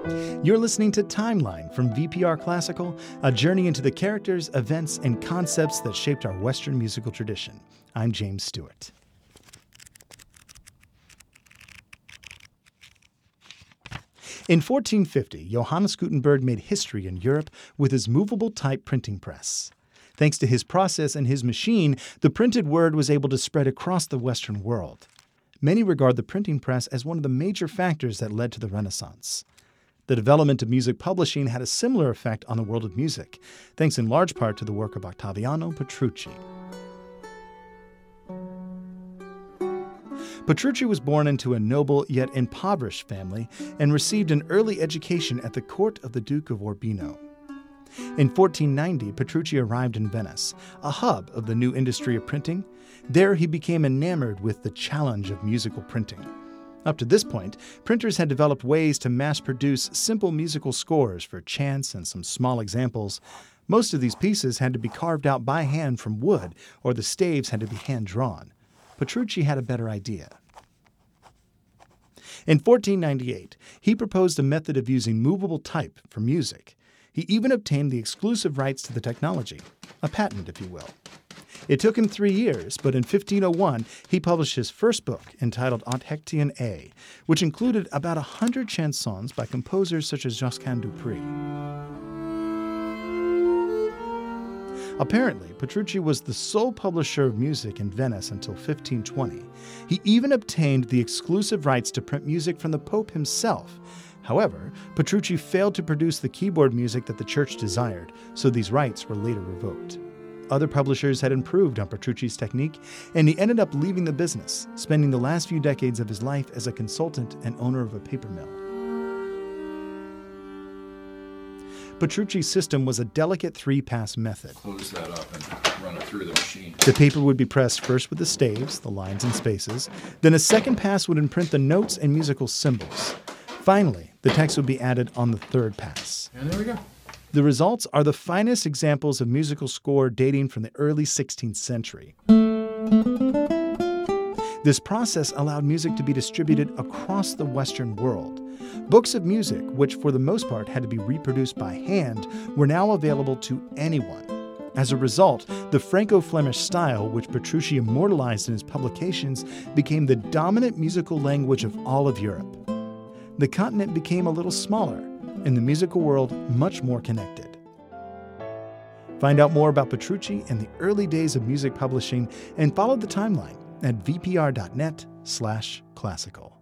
You're listening to Timeline from VPR Classical, a journey into the characters, events, and concepts that shaped our Western musical tradition. I'm James Stewart. In 1450, Johannes Gutenberg made history in Europe with his movable type printing press. Thanks to his process and his machine, the printed word was able to spread across the Western world. Many regard the printing press as one of the major factors that led to the Renaissance. The development of music publishing had a similar effect on the world of music, thanks in large part to the work of Ottaviano Petrucci. Petrucci was born into a noble yet impoverished family and received an early education at the court of the Duke of Urbino. In 1490, Petrucci arrived in Venice, a hub of the new industry of printing. There he became enamored with the challenge of musical printing. Up to this point, printers had developed ways to mass-produce simple musical scores for chants and some small examples. Most of these pieces had to be carved out by hand from wood, or the staves had to be hand-drawn. Petrucci had a better idea. In 1498, he proposed a method of using movable type for music. He even obtained the exclusive rights to the technology, a patent, if you will. It took him 3 years, but in 1501, he published his first book entitled Onthectian A, which included about 100 chansons by composers such as Josquin Dupri. Apparently, Petrucci was the sole publisher of music in Venice until 1520. He even obtained the exclusive rights to print music from the Pope himself. However, Petrucci failed to produce the keyboard music that the church desired, so these rights were later revoked. Other publishers had improved on Petrucci's technique, and he ended up leaving the business, spending the last few decades of his life as a consultant and owner of a paper mill. Petrucci's system was a delicate 3-pass method. Close that up and run it through the machine. The paper would be pressed first with the staves, the lines and spaces. Then a second pass would imprint the notes and musical symbols. Finally, the text would be added on the third pass. And there we go. The results are the finest examples of musical score dating from the early 16th century. This process allowed music to be distributed across the Western world. Books of music, which for the most part had to be reproduced by hand, were now available to anyone. As a result, the Franco-Flemish style, which Petrucci immortalized in his publications, became the dominant musical language of all of Europe. The continent became a little smaller, and the musical world much more connected. Find out more about Petrucci and the early days of music publishing and follow the timeline at vpr.net/classical.